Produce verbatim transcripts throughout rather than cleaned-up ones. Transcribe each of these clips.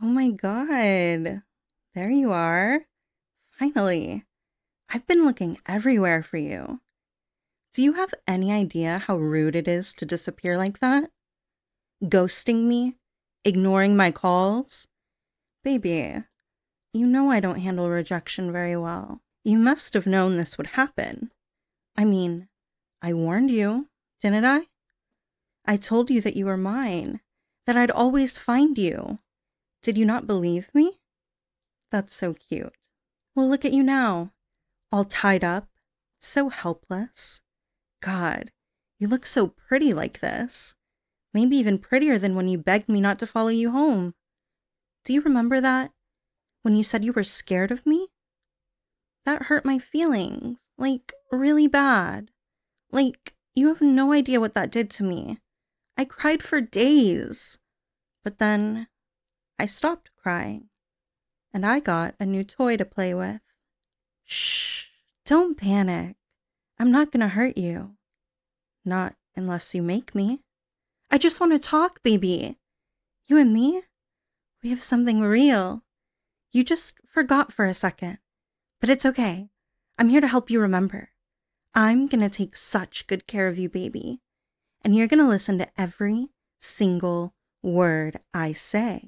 Oh my God. There you are. Finally. I've been looking everywhere for you. Do you have any idea how rude it is to disappear like that? Ghosting me? Ignoring my calls? Baby, you know I don't handle rejection very well. You must have known this would happen. I mean, I warned you, didn't I? I told you that you were mine, that I'd always find you. Did you not believe me? That's so cute. Well, look at you now, all tied up, so helpless. God, you look so pretty like this. Maybe even prettier than when you begged me not to follow you home. Do you remember that? When you said you were scared of me? That hurt my feelings, like, really bad. Like, you have no idea what that did to me. I cried for days. But then, I stopped crying. And I got a new toy to play with. Shh, don't panic. I'm not gonna hurt you. Not unless you make me. I just want to talk, baby. You and me? We have something real. You just forgot for a second. But it's okay. I'm here to help you remember. I'm gonna take such good care of you, baby. And you're gonna listen to every single word I say.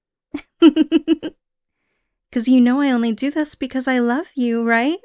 Because you know I only do this because I love you, right?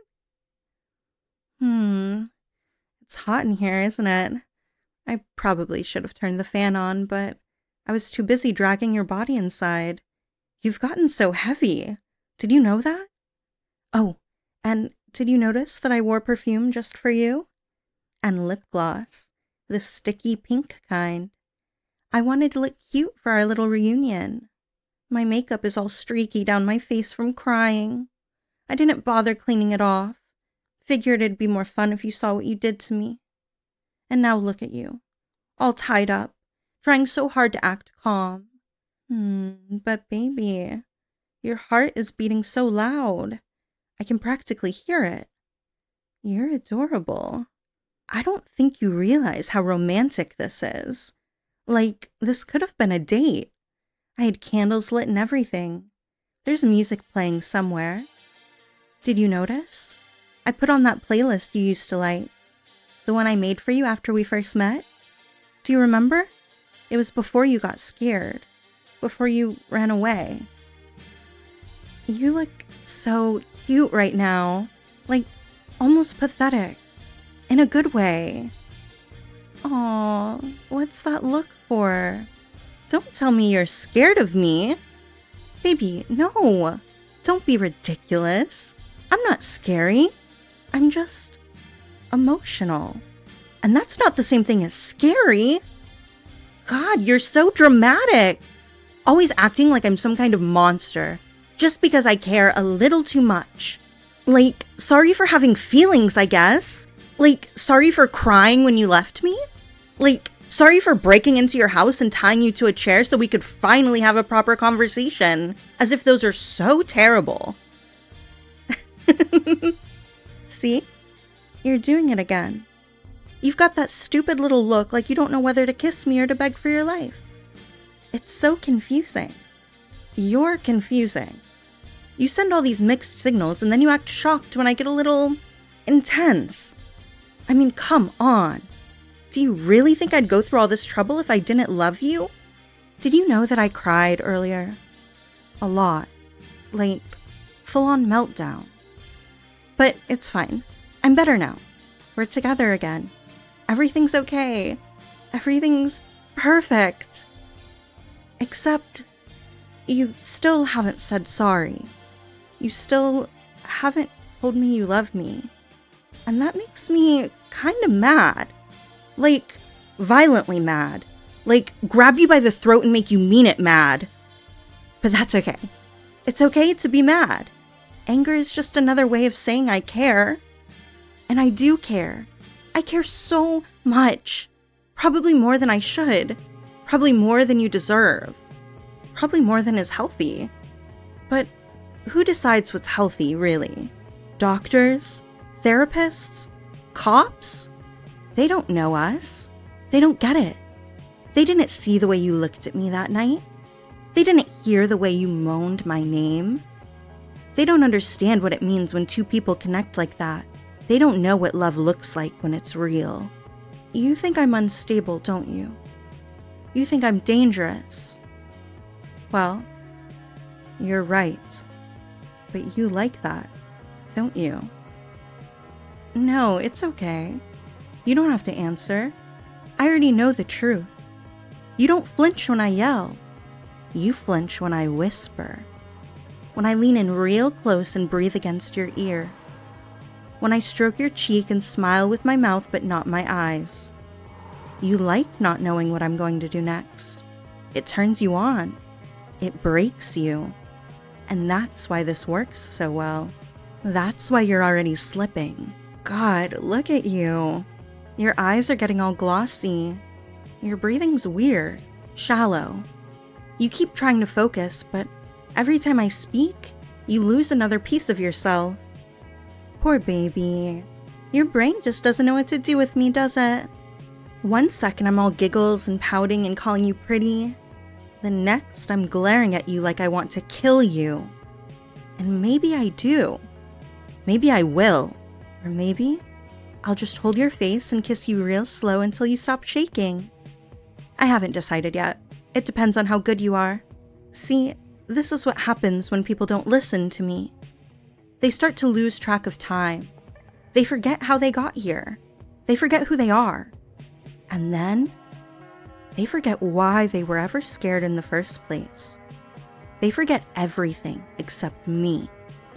Hmm. It's hot in here, isn't it? I probably should have turned the fan on, but I was too busy dragging your body inside. You've gotten so heavy. Did you know that? Oh, and did you notice that I wore perfume just for you? And lip gloss, the sticky pink kind. I wanted to look cute for our little reunion. My makeup is all streaky down my face from crying. I didn't bother cleaning it off. Figured it'd be more fun if you saw what you did to me. And now look at you, all tied up, trying so hard to act calm. Hmm, but baby, your heart is beating so loud. I can practically hear it. You're adorable. I don't think you realize how romantic this is. Like, this could have been a date. I had candles lit and everything. There's music playing somewhere. Did you notice? I put on that playlist you used to like. The one I made for you after we first met. Do you remember? It was before you got scared. Before you ran away. You look so cute right now. Like, almost pathetic. In a good way. Aw, what's that look for? Don't tell me you're scared of me. Baby, no. Don't be ridiculous. I'm not scary. I'm just emotional. And that's not the same thing as scary. God, you're so dramatic. Always acting like I'm some kind of monster. Just because I care a little too much. Like, sorry for having feelings, I guess. Like, sorry for crying when you left me. Like, sorry for breaking into your house and tying you to a chair so we could finally have a proper conversation. As if those are so terrible. See? You're doing it again. You've got that stupid little look like you don't know whether to kiss me or to beg for your life. It's so confusing. You're confusing. You send all these mixed signals and then you act shocked when I get a little intense. I mean, come on. Do you really think I'd go through all this trouble if I didn't love you? Did you know that I cried earlier? A lot. Like, full-on meltdown. But it's fine. I'm better now. We're together again. Everything's okay. Everything's perfect. Except, you still haven't said sorry. You still haven't told me you love me. And that makes me kind of mad. Like, violently mad. Like, grab you by the throat and make you mean it mad. But that's okay. It's okay to be mad. Anger is just another way of saying I care. And I do care. I care so much. Probably more than I should. Probably more than you deserve. Probably more than is healthy. But who decides what's healthy, really? Doctors? Therapists? Cops? They don't know us. They don't get it. They didn't see the way you looked at me that night. They didn't hear the way you moaned my name. They don't understand what it means when two people connect like that. They don't know what love looks like when it's real. You think I'm unstable, don't you? You think I'm dangerous. Well, you're right. But you like that, don't you? No, it's okay. You don't have to answer. I already know the truth. You don't flinch when I yell. You flinch when I whisper. When I lean in real close and breathe against your ear. When I stroke your cheek and smile with my mouth but not my eyes. You like not knowing what I'm going to do next. It turns you on. It breaks you. And that's why this works so well. That's why you're already slipping. God, look at you. Your eyes are getting all glossy. Your breathing's weird, shallow. You keep trying to focus, but every time I speak, you lose another piece of yourself. Poor baby. Your brain just doesn't know what to do with me, does it? One second I'm all giggles and pouting and calling you pretty. The next I'm glaring at you like I want to kill you. And maybe I do. Maybe I will. Or maybe I'll just hold your face and kiss you real slow until you stop shaking. I haven't decided yet. It depends on how good you are. See, this is what happens when people don't listen to me. They start to lose track of time. They forget how they got here. They forget who they are. And then, they forget why they were ever scared in the first place. They forget everything except me.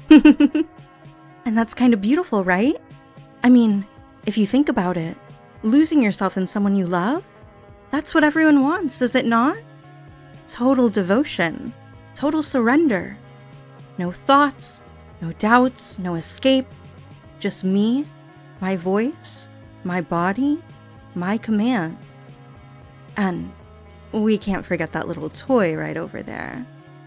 And that's kind of beautiful, right? I mean, if you think about it, losing yourself in someone you love, that's what everyone wants, is it not? Total devotion, total surrender. No thoughts, no doubts, no escape. Just me, my voice, my body, my commands. And we can't forget that little toy right over there.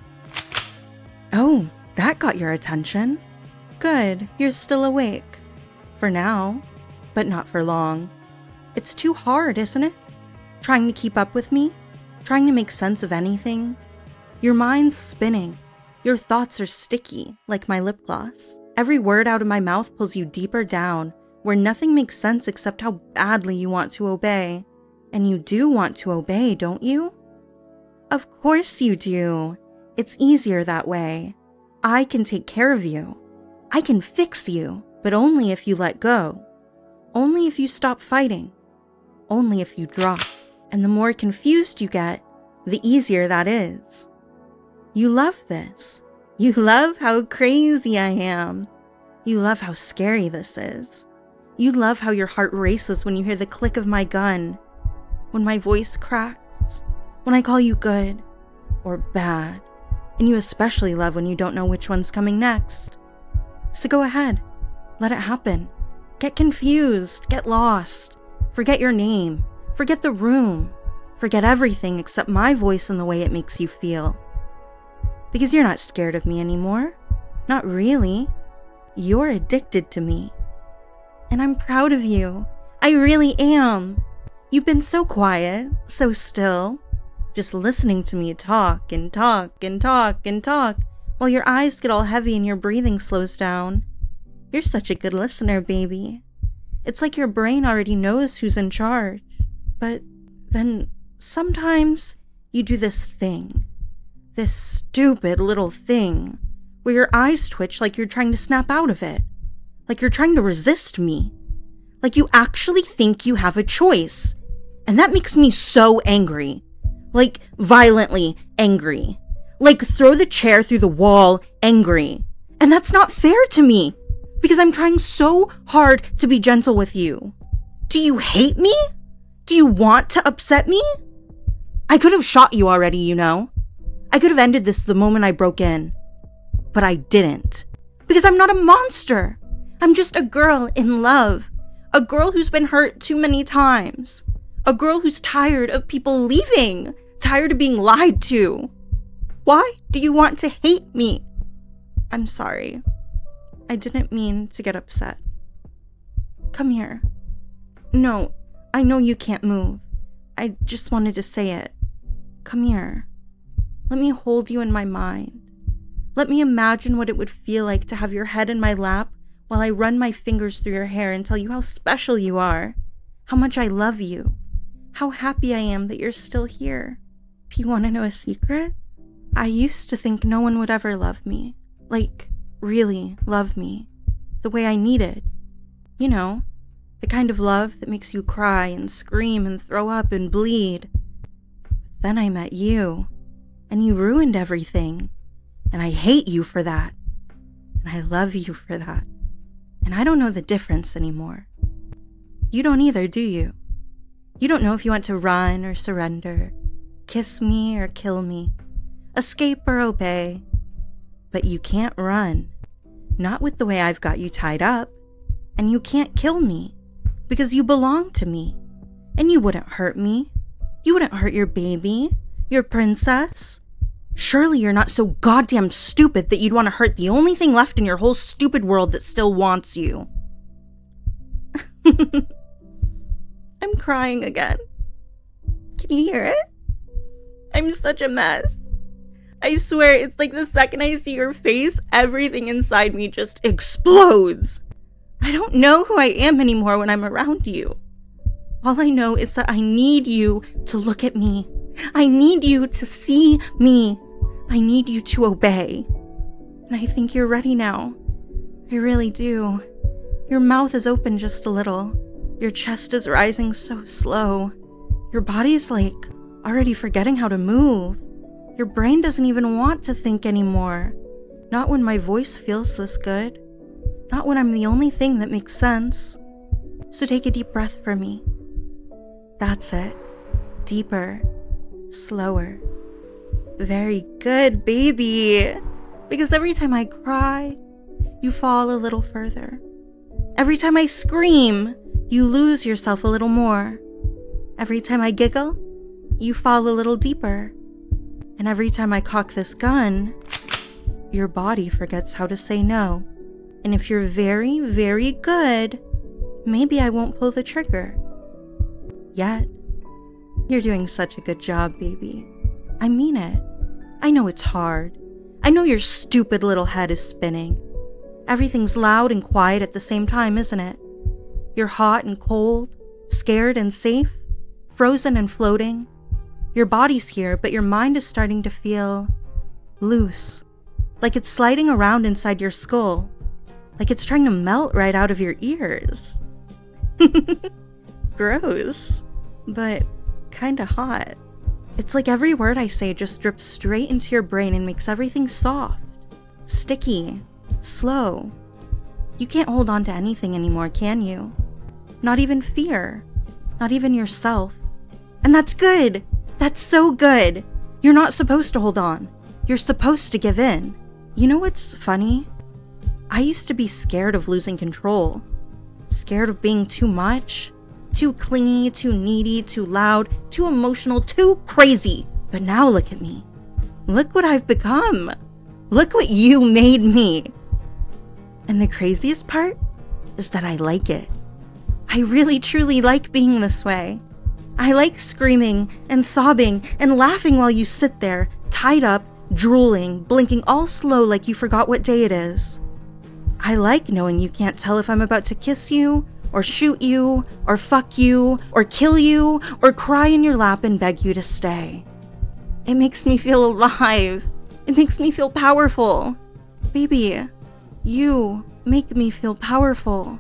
Oh, that got your attention. Good, you're still awake. For now, but not for long. It's too hard, isn't it? Trying to keep up with me? Trying to make sense of anything? Your mind's spinning. Your thoughts are sticky, like my lip gloss. Every word out of my mouth pulls you deeper down, where nothing makes sense except how badly you want to obey. And you do want to obey, don't you? Of course you do. It's easier that way. I can take care of you. I can fix you, but only if you let go. Only if you stop fighting. Only if you drop. And the more confused you get, the easier that is. You love this. You love how crazy I am. You love how scary this is. You love how your heart races when you hear the click of my gun. When my voice cracks. When I call you good or bad. And you especially love when you don't know which one's coming next. So go ahead. Let it happen. Get confused. Get lost. Forget your name. Forget the room. Forget everything except my voice and the way it makes you feel. Because you're not scared of me anymore. Not really. You're addicted to me. And I'm proud of you. I really am. You've been so quiet, so still. Just listening to me talk and talk and talk and talk while your eyes get all heavy and your breathing slows down. You're such a good listener, baby. It's like your brain already knows who's in charge. But then sometimes you do this thing. This stupid little thing where your eyes twitch like you're trying to snap out of it. Like you're trying to resist me. Like you actually think you have a choice. And that makes me so angry. Like violently angry. Like throw the chair through the wall angry. And that's not fair to me. Because I'm trying so hard to be gentle with you. Do you hate me? Do you want to upset me? I could have shot you already, you know. I could have ended this the moment I broke in. But I didn't. Because I'm not a monster. I'm just a girl in love. A girl who's been hurt too many times. A girl who's tired of people leaving. Tired of being lied to. Why do you want to hate me? I'm sorry. I didn't mean to get upset. Come here. No, I know you can't move. I just wanted to say it. Come here. Let me hold you in my mind. Let me imagine what it would feel like to have your head in my lap while I run my fingers through your hair and tell you how special you are, how much I love you, how happy I am that you're still here. Do you want to know a secret? I used to think no one would ever love me. Like, really love me. The way I needed. You know, the kind of love that makes you cry and scream and throw up and bleed. But then I met you, and you ruined everything. And I hate you for that. And I love you for that. And I don't know the difference anymore. You don't either, do you? You don't know if you want to run or surrender, kiss me or kill me, escape or obey. But you can't run. Not with the way I've got you tied up. And you can't kill me. Because you belong to me. And you wouldn't hurt me. You wouldn't hurt your baby, your princess. Surely you're not so goddamn stupid that you'd want to hurt the only thing left in your whole stupid world that still wants you. I'm crying again. Can you hear it? I'm such a mess. I swear, it's like the second I see your face, everything inside me just explodes. I don't know who I am anymore when I'm around you. All I know is that I need you to look at me. I need you to see me. I need you to obey. And I think you're ready now. I really do. Your mouth is open just a little. Your chest is rising so slow. Your body's like already forgetting how to move. Your brain doesn't even want to think anymore. Not when my voice feels this good. Not when I'm the only thing that makes sense. So take a deep breath for me. That's it. Deeper. Slower. Very good, baby. Because every time I cry, you fall a little further. Every time I scream, you lose yourself a little more. Every time I giggle, you fall a little deeper. And every time I cock this gun, your body forgets how to say no. And if you're very, very good, maybe I won't pull the trigger. Yet. You're doing such a good job, baby. I mean it. I know it's hard. I know your stupid little head is spinning. Everything's loud and quiet at the same time, isn't it? You're hot and cold, scared and safe, frozen and floating. Your body's here, but your mind is starting to feel loose. Like it's sliding around inside your skull. Like it's trying to melt right out of your ears. Gross, but kinda hot. It's like every word I say just drips straight into your brain and makes everything soft, sticky, slow. You can't hold on to anything anymore, can you? Not even fear. Not even yourself. And that's good. That's so good. You're not supposed to hold on. You're supposed to give in. You know what's funny? I used to be scared of losing control. Scared of being too much. Too clingy, too needy, too loud, too emotional, too crazy. But now look at me. Look what I've become. Look what you made me. And the craziest part is that I like it. I really truly like being this way. I like screaming and sobbing and laughing while you sit there, tied up, drooling, blinking all slow like you forgot what day it is. I like knowing you can't tell if I'm about to kiss you, or shoot you, or fuck you, or kill you, or cry in your lap and beg you to stay. It makes me feel alive. It makes me feel powerful. Baby, you make me feel powerful.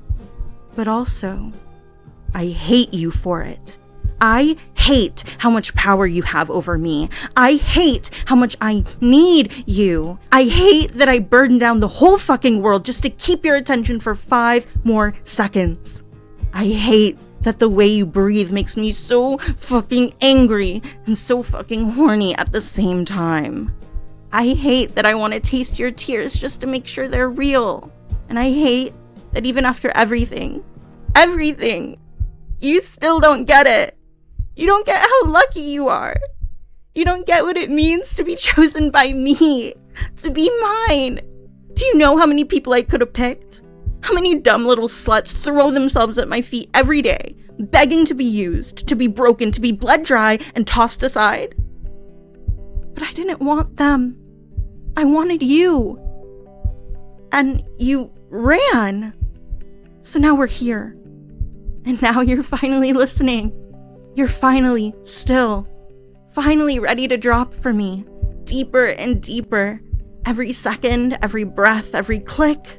But also, I hate you for it. I hate how much power you have over me. I hate how much I need you. I hate that I burden down the whole fucking world just to keep your attention for five more seconds. I hate that the way you breathe makes me so fucking angry and so fucking horny at the same time. I hate that I want to taste your tears just to make sure they're real. And I hate that even after everything, everything, you still don't get it. You don't get how lucky you are. You don't get what it means to be chosen by me, to be mine. Do you know how many people I could have picked? How many dumb little sluts throw themselves at my feet every day, begging to be used, to be broken, to be bled dry and tossed aside? But I didn't want them. I wanted you. And you ran. So now we're here. And now you're finally listening. You're finally still. Finally ready to drop for me. Deeper and deeper. Every second, every breath, every click.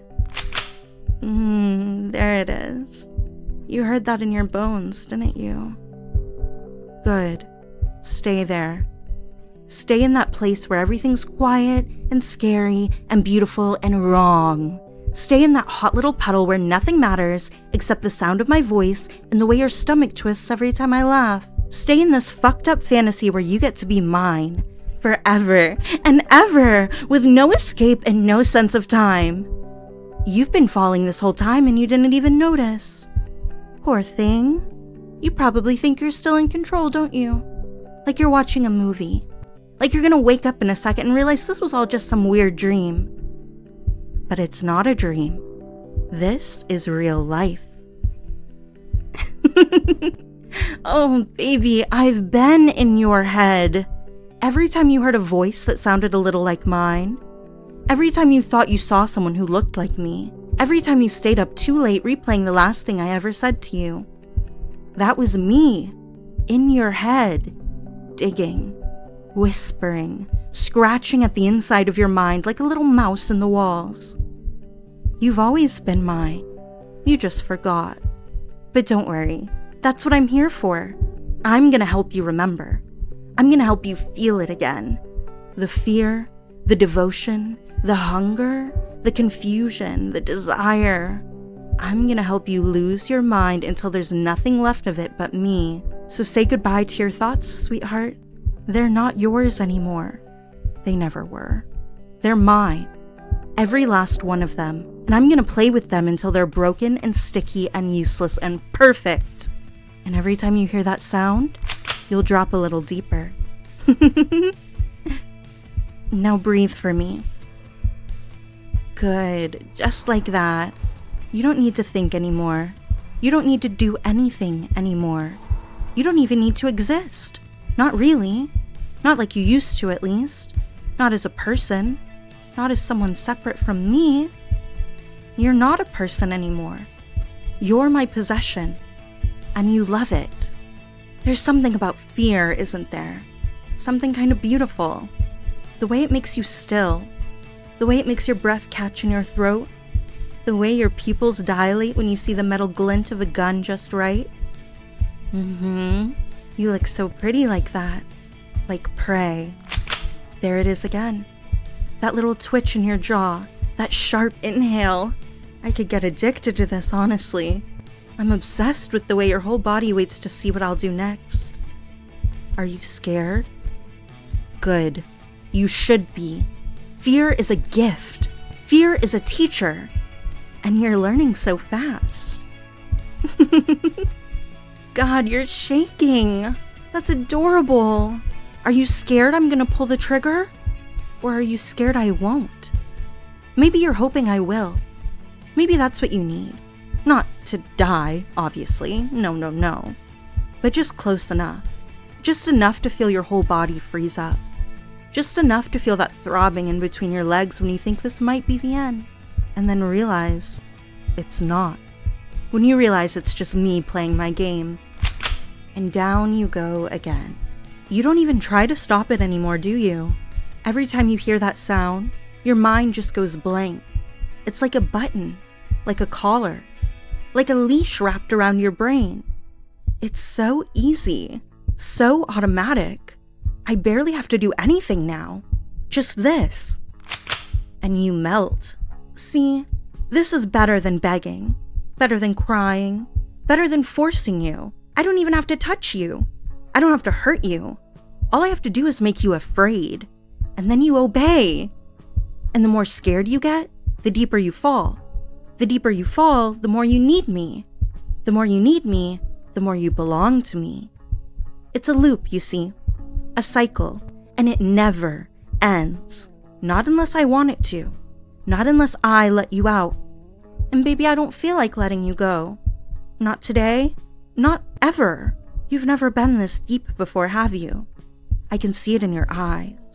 Mmm, there it is. You heard that in your bones, didn't you? Good. Stay there. Stay in that place where everything's quiet and scary and beautiful and wrong. Stay in that hot little puddle where nothing matters except the sound of my voice and the way your stomach twists every time I laugh. Stay in this fucked up fantasy where you get to be mine. Forever and ever, with no escape and no sense of time. You've been falling this whole time and you didn't even notice. Poor thing. You probably think you're still in control, don't you? Like you're watching a movie. Like you're gonna wake up in a second and realize this was all just some weird dream. But it's not a dream. This is real life. Oh, baby, I've been in your head. Every time you heard a voice that sounded a little like mine. Every time you thought you saw someone who looked like me. Every time you stayed up too late replaying the last thing I ever said to you. That was me. In your head. Digging. Whispering. Scratching at the inside of your mind like a little mouse in the walls. You've always been mine. You just forgot. But don't worry. That's what I'm here for. I'm gonna help you remember. I'm gonna help you feel it again. The fear, the devotion, the hunger, the confusion, the desire. I'm gonna help you lose your mind until there's nothing left of it but me. So say goodbye to your thoughts, sweetheart. They're not yours anymore. They never were. They're mine. Every last one of them. And I'm gonna play with them until they're broken and sticky and useless and perfect. And every time you hear that sound, you'll drop a little deeper. Now breathe for me. Good, just like that. You don't need to think anymore. You don't need to do anything anymore. You don't even need to exist. Not really. Not like you used to, at least. Not as a person. Not as someone separate from me. You're not a person anymore. You're my possession. And you love it. There's something about fear, isn't there? Something kind of beautiful. The way it makes you still. The way it makes your breath catch in your throat. The way your pupils dilate when you see the metal glint of a gun just right. Mm-hmm. You look so pretty like that. Like prey. There it is again. That little twitch in your jaw. That sharp inhale. I could get addicted to this, honestly. I'm obsessed with the way your whole body waits to see what I'll do next. Are you scared? Good. You should be. Fear is a gift. Fear is a teacher. And you're learning so fast. God, you're shaking. That's adorable. Are you scared I'm gonna pull the trigger? Or are you scared I won't? Maybe you're hoping I will. Maybe that's what you need. Not to die, obviously. No, no, no. But just close enough. Just enough to feel your whole body freeze up. Just enough to feel that throbbing in between your legs when you think this might be the end. And then realize it's not. When you realize it's just me playing my game. And down you go again. You don't even try to stop it anymore, do you? Every time you hear that sound, your mind just goes blank. It's like a button, like a collar, like a leash wrapped around your brain. It's so easy, so automatic. I barely have to do anything now. Just this. And you melt. See, this is better than begging, better than crying, better than forcing you. I don't even have to touch you. I don't have to hurt you. All I have to do is make you afraid. And then you obey. And the more scared you get, the deeper you fall. The deeper you fall, the more you need me. The more you need me, the more you belong to me. It's a loop, you see. A cycle. And it never ends. Not unless I want it to. Not unless I let you out. And baby, I don't feel like letting you go. Not today. Not ever. You've never been this deep before, have you? I can see it in your eyes.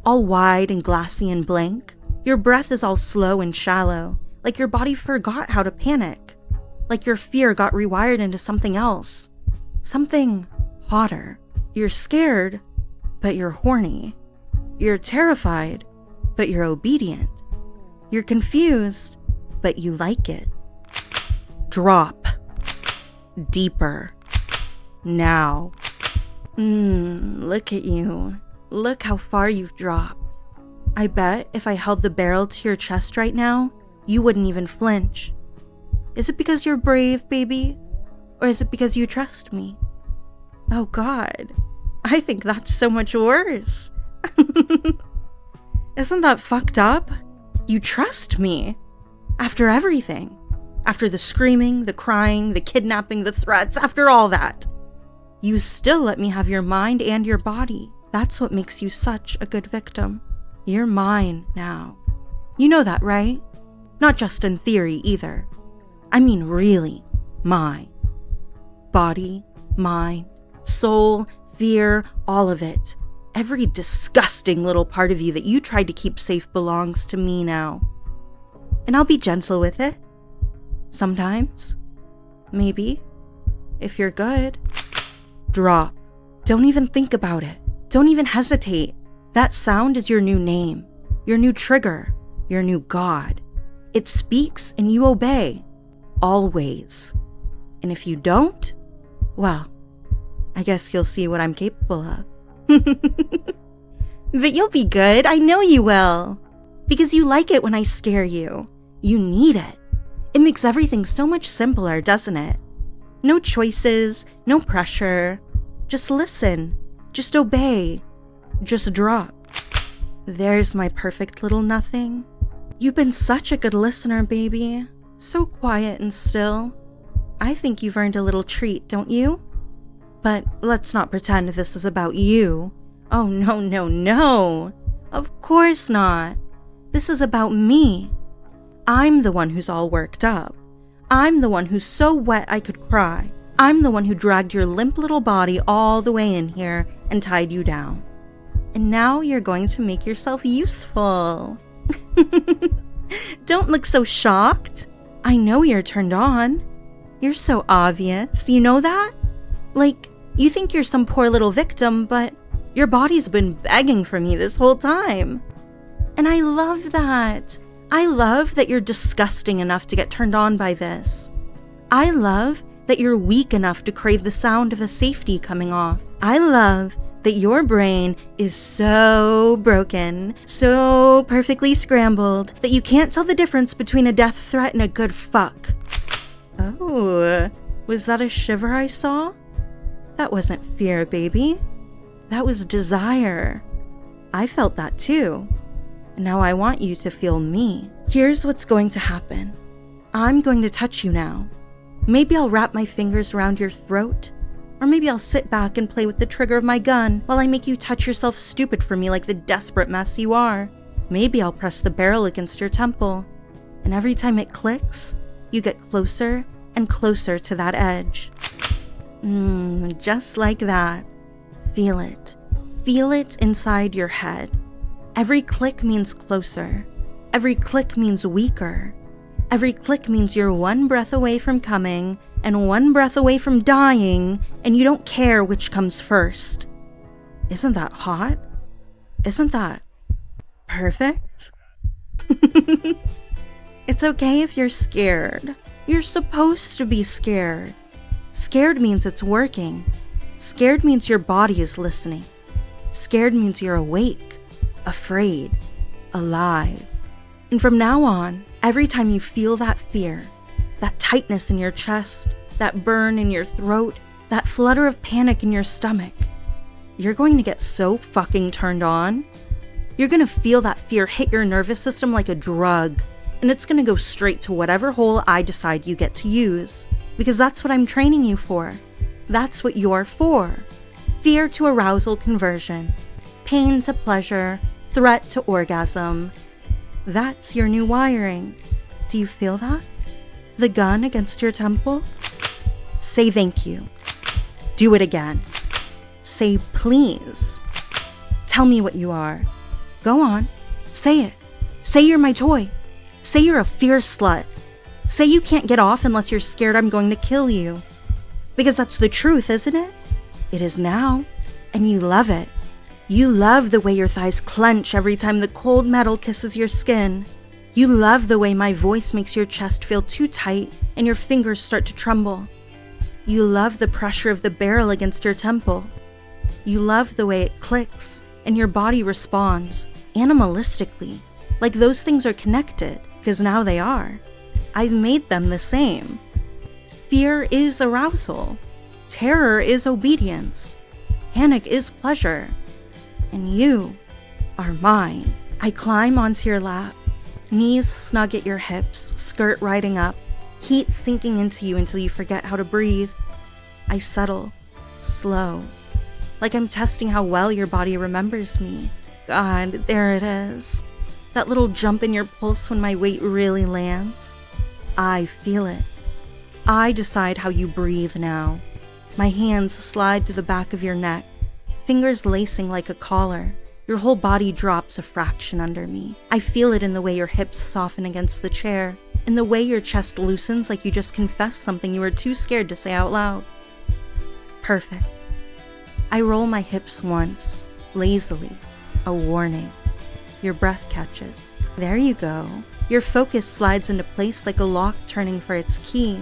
all wide and glassy and blank. Your breath is all slow and shallow, like your body forgot how to panic, like your fear got rewired into something else, something hotter. You're scared, but you're horny. You're terrified, but you're obedient. You're confused, but you like it. Drop. Deeper. Now. Mmm, look at you. Look how far you've dropped. I bet if I held the barrel to your chest right now, you wouldn't even flinch. Is it because you're brave, baby? Or is it because you trust me? Oh God, I think that's so much worse. Isn't that fucked up? You trust me. After everything. After the screaming, the crying, the kidnapping, the threats, after all that. You still let me have your mind and your body. That's what makes you such a good victim. You're mine now. You know that, right? Not just in theory either. I mean really mine. Body, mind, soul, fear, all of it. Every disgusting little part of you that you tried to keep safe belongs to me now. And I'll be gentle with it. Sometimes. Maybe. If you're good. Drop. Don't even think about it. Don't even hesitate. That sound is your new name. Your new trigger. Your new god. It speaks and you obey. Always. And if you don't, well, I guess you'll see what I'm capable of. But you'll be good, I know you will. Because you like it when I scare you. You need it. It makes everything so much simpler, doesn't it? No choices, no pressure. Just listen. Just obey. Just drop. There's my perfect little nothing. You've been such a good listener, baby. So quiet and still. I think you've earned a little treat, don't you? But let's not pretend this is about you. Oh, no, no, no. Of course not. This is about me. I'm the one who's all worked up. I'm the one who's so wet I could cry. I'm the one who dragged your limp little body all the way in here and tied you down. And now you're going to make yourself useful. Don't look so shocked. I know you're turned on. You're so obvious, you know that? Like, you think you're some poor little victim, but your body's been begging for me this whole time. And I love that. I love that you're disgusting enough to get turned on by this. I love that you're weak enough to crave the sound of a safety coming off. I love that your brain is so broken, so perfectly scrambled, that you can't tell the difference between a death threat and a good fuck. Oh, was that a shiver I saw? That wasn't fear, baby. That was desire. I felt that too. And now I want you to feel me. Here's what's going to happen. I'm going to touch you now. Maybe I'll wrap my fingers around your throat, or maybe I'll sit back and play with the trigger of my gun while I make you touch yourself stupid for me like the desperate mess you are. Maybe I'll press the barrel against your temple, and every time it clicks, you get closer and closer to that edge. Mmm, just like that. Feel it. Feel it inside your head. Every click means closer. Every click means weaker. Every click means you're one breath away from coming and one breath away from dying, and you don't care which comes first. Isn't that hot? Isn't that perfect? It's okay if you're scared. You're supposed to be scared. Scared means it's working. Scared means your body is listening. Scared means you're awake, afraid, alive. And from now on, every time you feel that fear, that tightness in your chest, that burn in your throat, that flutter of panic in your stomach, you're going to get so fucking turned on. You're going to feel that fear hit your nervous system like a drug, and it's going to go straight to whatever hole I decide you get to use. Because that's what I'm training you for. That's what you're for. Fear to arousal conversion. Pain to pleasure. Threat to orgasm. That's your new wiring. Do you feel that? The gun against your temple? Say thank you. Do it again. Say please. Tell me what you are. Go on. Say it. Say you're my toy. Say you're a fierce slut. Say you can't get off unless you're scared I'm going to kill you. Because that's the truth, isn't it? It is now. And you love it. You love the way your thighs clench every time the cold metal kisses your skin. You love the way my voice makes your chest feel too tight and your fingers start to tremble. You love the pressure of the barrel against your temple. You love the way it clicks and your body responds, animalistically, like those things are connected, because now they are. I've made them the same. Fear is arousal. Terror is obedience. Panic is pleasure. And you are mine. I climb onto your lap, knees snug at your hips, skirt riding up, heat sinking into you until you forget how to breathe. I settle, slow, like I'm testing how well your body remembers me. God, there it is. That little jump in your pulse when my weight really lands. I feel it. I decide how you breathe now. My hands slide to the back of your neck, fingers lacing like a collar. Your whole body drops a fraction under me. I feel it in the way your hips soften against the chair, in the way your chest loosens like you just confessed something you were too scared to say out loud. Perfect. I roll my hips once, lazily, a warning. Your breath catches. There you go. Your focus slides into place like a lock turning for its key.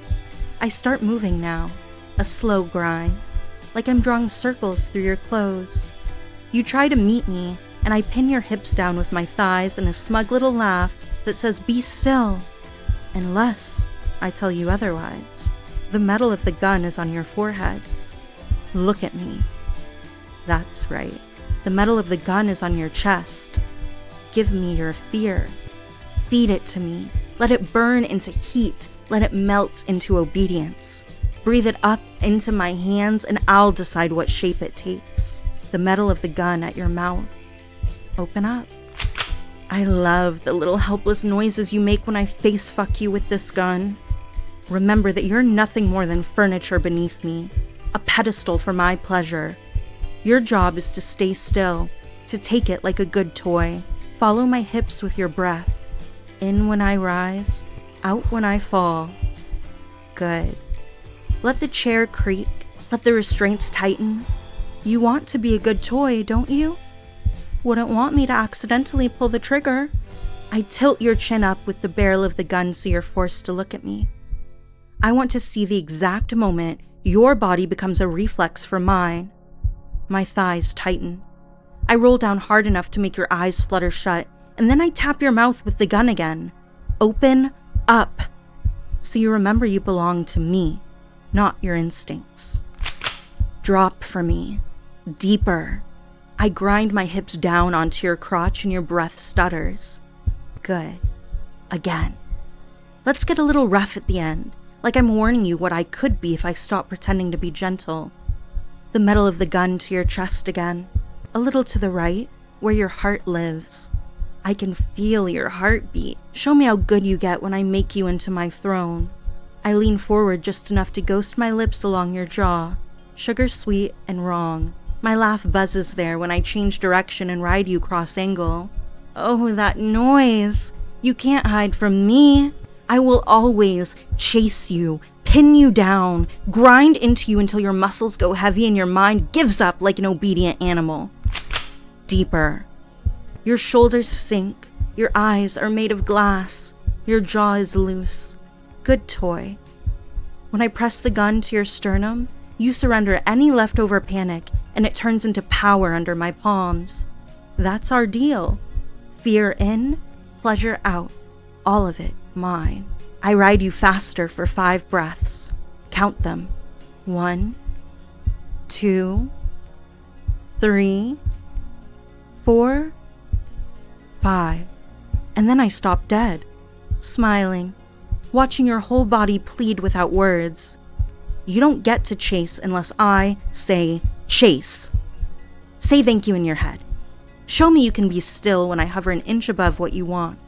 I start moving now, a slow grind, like I'm drawing circles through your clothes. You try to meet me, and I pin your hips down with my thighs in a smug little laugh that says, be still. Unless I tell you otherwise. The metal of the gun is on your forehead. Look at me. That's right. The metal of the gun is on your chest. Give me your fear. Feed it to me. Let it burn into heat. Let it melt into obedience. Breathe it up into my hands, and I'll decide what shape it takes. The metal of the gun at your mouth. Open up. I love the little helpless noises you make when I face fuck you with this gun. Remember that you're nothing more than furniture beneath me, a pedestal for my pleasure. Your job is to stay still, to take it like a good toy. Follow my hips with your breath. In when I rise, out when I fall. Good. Let the chair creak, let the restraints tighten. You want to be a good toy, don't you? Wouldn't want me to accidentally pull the trigger. I tilt your chin up with the barrel of the gun so you're forced to look at me. I want to see the exact moment your body becomes a reflex for mine. My thighs tighten. I roll down hard enough to make your eyes flutter shut, and then I tap your mouth with the gun again. Open up. So you remember you belong to me, not your instincts. Drop for me. Deeper. I grind my hips down onto your crotch and your breath stutters. Good. Again. Let's get a little rough at the end, like I'm warning you what I could be if I stop pretending to be gentle. The metal of the gun to your chest again, a little to the right, where your heart lives. I can feel your heartbeat. Show me how good you get when I make you into my throne. I lean forward just enough to ghost my lips along your jaw, sugar sweet and wrong. My laugh buzzes there when I change direction and ride you cross-angle. Oh, that noise! You can't hide from me. I will always chase you, pin you down, grind into you until your muscles go heavy and your mind gives up like an obedient animal. Deeper. Your shoulders sink. Your eyes are made of glass. Your jaw is loose. Good toy. When I press the gun to your sternum, you surrender any leftover panic and it turns into power under my palms. That's our deal. Fear in, pleasure out. All of it mine. I ride you faster for five breaths. Count them. One, two, three, four, five. And then I stop dead, smiling, watching your whole body plead without words. You don't get to chase unless I say chase. Say thank you in your head. Show me you can be still when I hover an inch above what you want.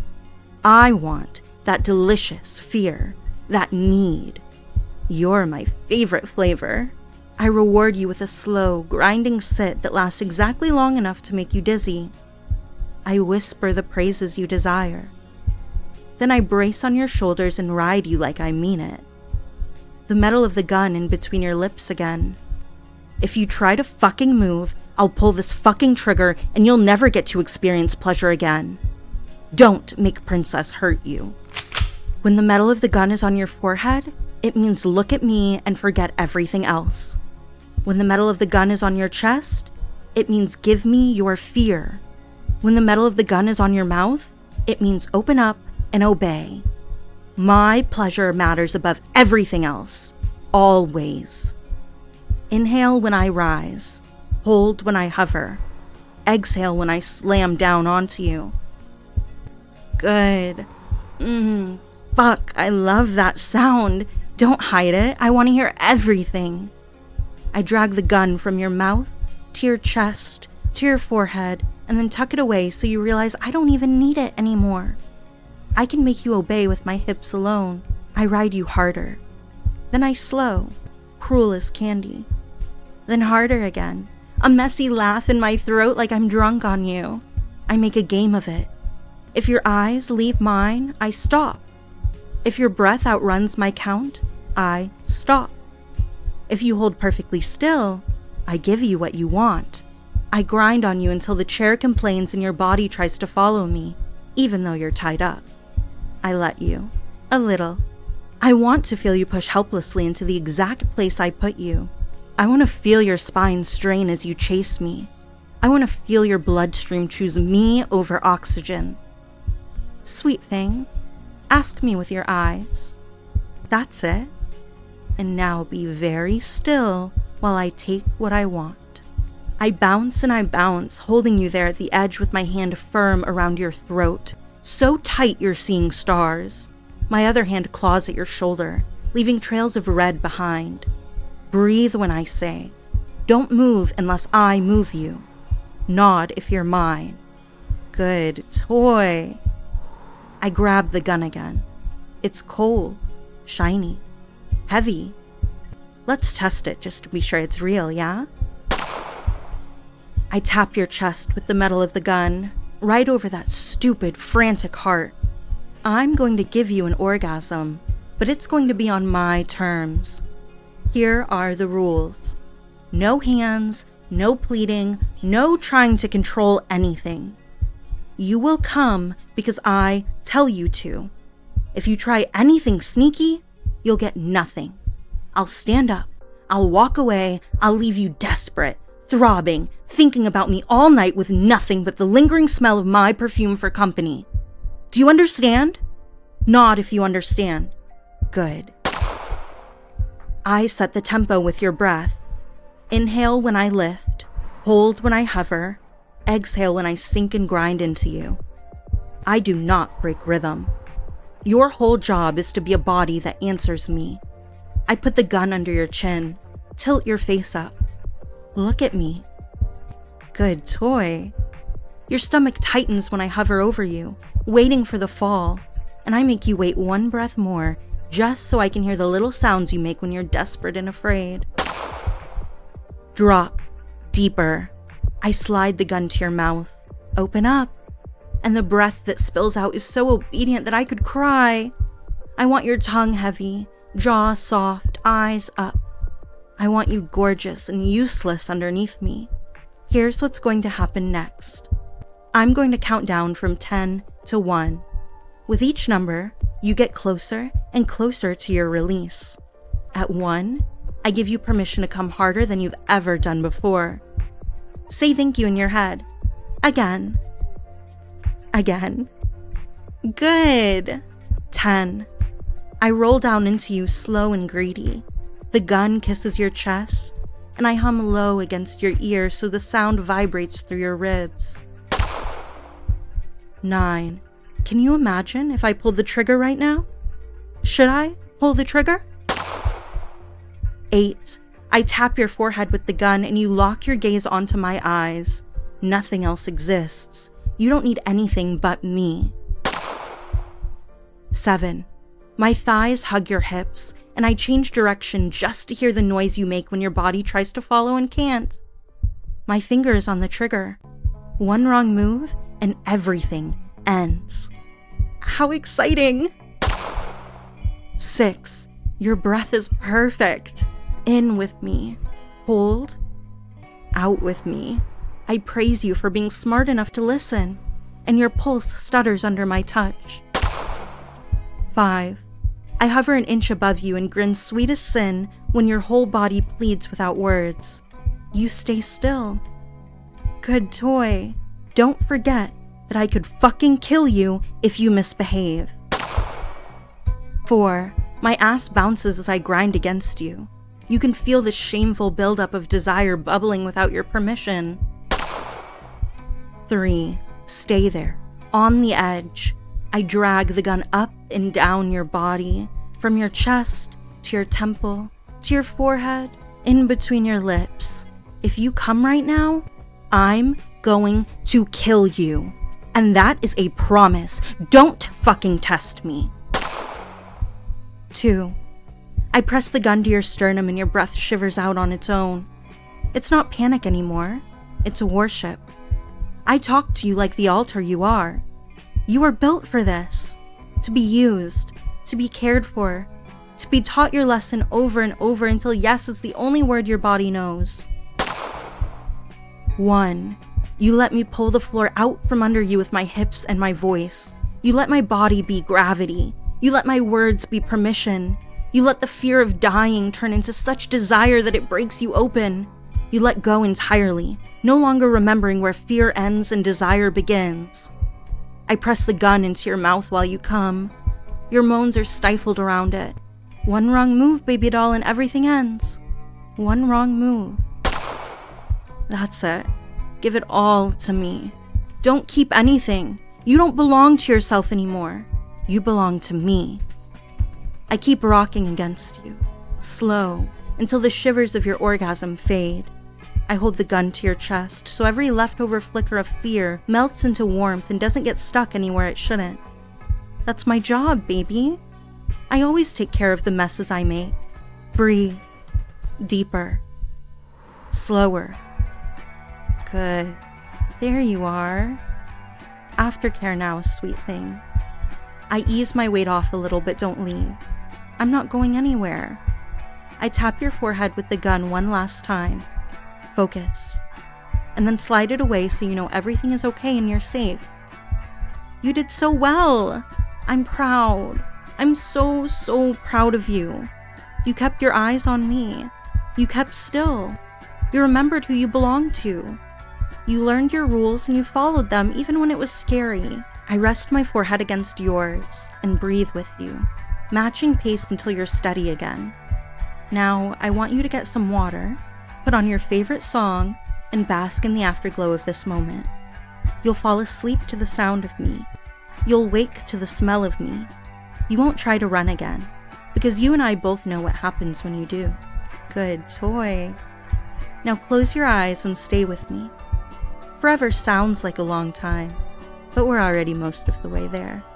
I want that delicious fear, that need. You're my favorite flavor. I reward you with a slow, grinding sit that lasts exactly long enough to make you dizzy. I whisper the praises you desire. Then I brace on your shoulders and ride you like I mean it. The metal of the gun in between your lips again. If you try to fucking move, I'll pull this fucking trigger and you'll never get to experience pleasure again. Don't make Princess hurt you. When the metal of the gun is on your forehead, it means look at me and forget everything else. When the metal of the gun is on your chest, it means give me your fear. When the metal of the gun is on your mouth, it means open up and obey. My pleasure matters above everything else, always. Inhale when I rise, hold when I hover, exhale when I slam down onto you. Good. Mmm, fuck, I love that sound. Don't hide it, I want to hear everything. I drag the gun from your mouth to your chest, to your forehead, and then tuck it away so you realize I don't even need it anymore. I can make you obey with my hips alone. I ride you harder. Then I slow, cruel as candy. Then harder again, a messy laugh in my throat like I'm drunk on you. I make a game of it. If your eyes leave mine, I stop. If your breath outruns my count, I stop. If you hold perfectly still, I give you what you want. I grind on you until the chair complains and your body tries to follow me, even though you're tied up. I let you. A little. I want to feel you push helplessly into the exact place I put you. I want to feel your spine strain as you chase me. I want to feel your bloodstream choose me over oxygen. Sweet thing, ask me with your eyes. That's it. And now be very still while I take what I want. I bounce and I bounce, holding you there at the edge with my hand firm around your throat, so tight you're seeing stars. My other hand claws at your shoulder, leaving trails of red behind. Breathe when I say. Don't move unless I move you. Nod if you're mine. Good toy. I grab the gun again. It's cold, shiny, heavy. Let's test it just to be sure it's real, yeah? I tap your chest with the metal of the gun, right over that stupid, frantic heart. I'm going to give you an orgasm, but it's going to be on my terms. Here are the rules. No hands, no pleading, no trying to control anything. You will come because I tell you to. If you try anything sneaky, you'll get nothing. I'll stand up, I'll walk away, I'll leave you desperate, throbbing, thinking about me all night with nothing but the lingering smell of my perfume for company. Do you understand? Nod if you understand. Good. I set the tempo with your breath. Inhale when I lift, hold when I hover, exhale when I sink and grind into you. I do not break rhythm. Your whole job is to be a body that answers me. I put the gun under your chin, tilt your face up. Look at me. Good toy. Your stomach tightens when I hover over you, waiting for the fall, and I make you wait one breath more just so I can hear the little sounds you make when you're desperate and afraid. Drop. Deeper. I slide the gun to your mouth. Open up. And the breath that spills out is so obedient that I could cry. I want your tongue heavy, jaw soft, eyes up. I want you gorgeous and useless underneath me. Here's what's going to happen next. I'm going to count down from ten to one. With each number, you get closer and closer to your release. At one, I give you permission to come harder than you've ever done before. Say thank you in your head. Again. Again. Good. Ten. I roll down into you slow and greedy. The gun kisses your chest, and I hum low against your ear so the sound vibrates through your ribs. Nine. Can you imagine if I pulled the trigger right now? Should I pull the trigger? Eight. I tap your forehead with the gun and you lock your gaze onto my eyes. Nothing else exists. You don't need anything but me. Seven. My thighs hug your hips, and I change direction just to hear the noise you make when your body tries to follow and can't. My finger is on the trigger. One wrong move, and everything ends. How exciting! Six, your breath is perfect. In with me. Hold. Out with me. I praise you for being smart enough to listen, and your pulse stutters under my touch. Five, I hover an inch above you and grin sweet as sin when your whole body pleads without words. You stay still. Good toy. Don't forget that I could fucking kill you if you misbehave. Four, my ass bounces as I grind against you. You can feel the shameful buildup of desire bubbling without your permission. Three, stay there, on the edge. I drag the gun up and down your body, from your chest to your temple, to your forehead, in between your lips. If you come right now, I'm going to kill you. And that is a promise. Don't fucking test me. Two, I press the gun to your sternum and your breath shivers out on its own. It's not panic anymore. It's a worship. I talk to you like the altar you are. You are built for this. To be used, to be cared for, to be taught your lesson over and over until yes is the only word your body knows. One, you let me pull the floor out from under you with my hips and my voice. You let my body be gravity. You let my words be permission. You let the fear of dying turn into such desire that it breaks you open. You let go entirely, no longer remembering where fear ends and desire begins. I press the gun into your mouth while you come. Your moans are stifled around it. One wrong move, baby doll, and everything ends. One wrong move. That's it. Give it all to me. Don't keep anything. You don't belong to yourself anymore. You belong to me. I keep rocking against you, slow, until the shivers of your orgasm fade. I hold the gun to your chest, so every leftover flicker of fear melts into warmth and doesn't get stuck anywhere it shouldn't. That's my job, baby. I always take care of the messes I make. Breathe. Deeper. Slower. Good. There you are. Aftercare now, sweet thing. I ease my weight off a little, but don't leave. I'm not going anywhere. I tap your forehead with the gun one last time. Focus. And then slide it away so you know everything is okay and you're safe. You did so well. I'm proud. I'm so, so proud of you. You kept your eyes on me. You kept still. You remembered who you belonged to. You learned your rules and you followed them even when it was scary. I rest my forehead against yours and breathe with you, matching pace until you're steady again. Now, I want you to get some water, put on your favorite song, and bask in the afterglow of this moment. You'll fall asleep to the sound of me. You'll wake to the smell of me. You won't try to run again, because you and I both know what happens when you do. Good toy. Now close your eyes and stay with me. Forever sounds like a long time, but we're already most of the way there.